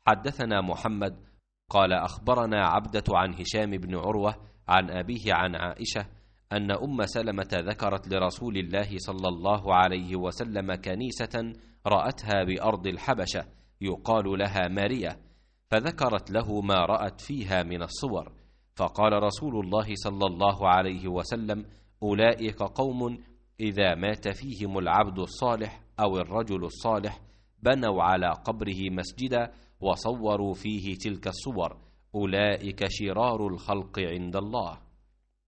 حدثنا محمد قال أخبرنا عبدة عن هشام بن عروة عن أبيه عن عائشة أن أم سلمة ذكرت لرسول الله صلى الله عليه وسلم كنيسة رأتها بأرض الحبشة يقال لها مارية، فذكرت له ما رأت فيها من الصور، فقال رسول الله صلى الله عليه وسلم: أولئك قوم إذا مات فيهم العبد الصالح أو الرجل الصالح بنوا على قبره مسجدا وصوروا فيه تلك الصور، أولئك شرار الخلق عند الله.